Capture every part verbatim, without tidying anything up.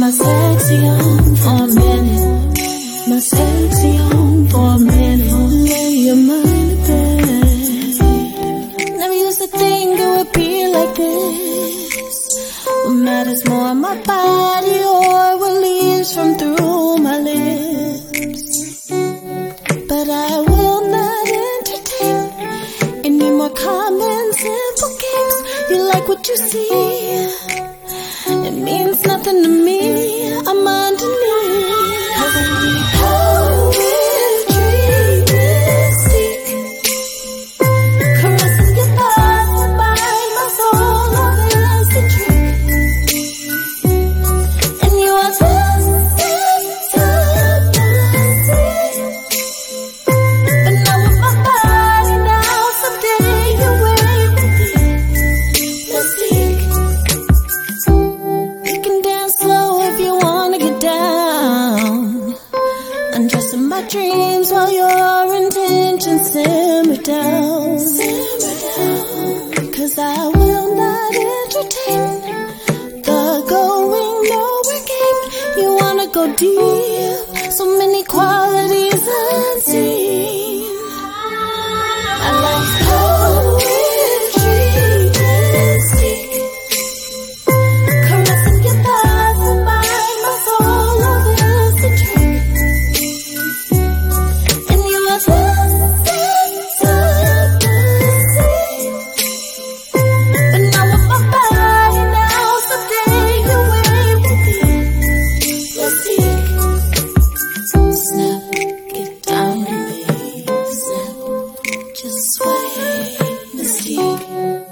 my sexy on for a minute. My sexy on for a minute. Lay your mind a bed. Never used to think it would be like this. What matters more, my body or what leaves from through my lips. But I will not entertain any more common simple games. You like what you see, it means nothing to me. I'm underneath. Cause I need poetry, mystique, caressing your thighs to bind my soul. Oh, that's the trick. And you are just fantasy. But now with my body now, someday you're with me. Mystique. You can dance slow if you wanna get down. Undressing my dreams while your intentions simmer down. Simmer down. Cause I will not entertain the going nowhere game. You wanna go deep, so many qualities unseen. I like poetry, mystique, caressing your thighs to bind my soul. Oh, that's the trick. And you are just fantasy. But now with my body now, someday you're with me. Mystique. Snap, get down to me. Snap, just sway. Mystique.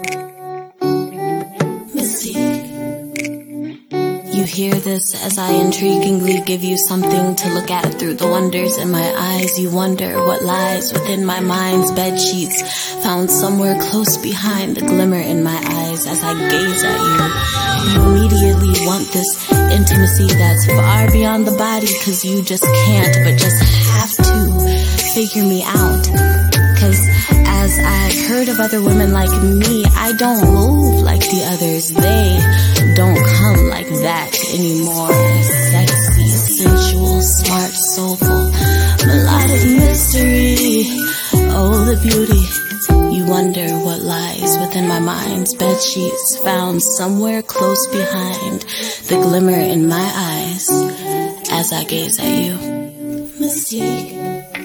Mystique. You hear this as I intriguingly give you something to look at through the wonders in my eyes. You wonder what lies within my mind's bed sheets, found somewhere close behind the glimmer in my eyes as I gaze at you. You immediately want this intimacy that's far beyond the body, cause you just can't but just have to figure me out. Cause as I've heard of other women like me, I don't move like the others. They don't come like that anymore. Sexy, sensual, smart, soulful, melodic mystery. Oh, the beauty. You wonder what lies within my mind's bed sheets, found somewhere close behind the glimmer in my eyes as I gaze at you. Mystique.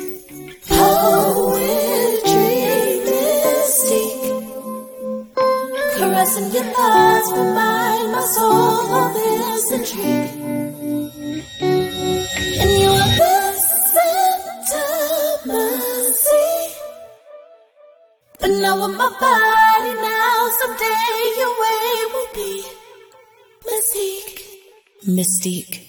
Poetry, mystique, caressing your thighs to bind my soul. Oh, there's the trick. And you are the intimacy. But now with my body now, someday your way will be Mystique. Mystique.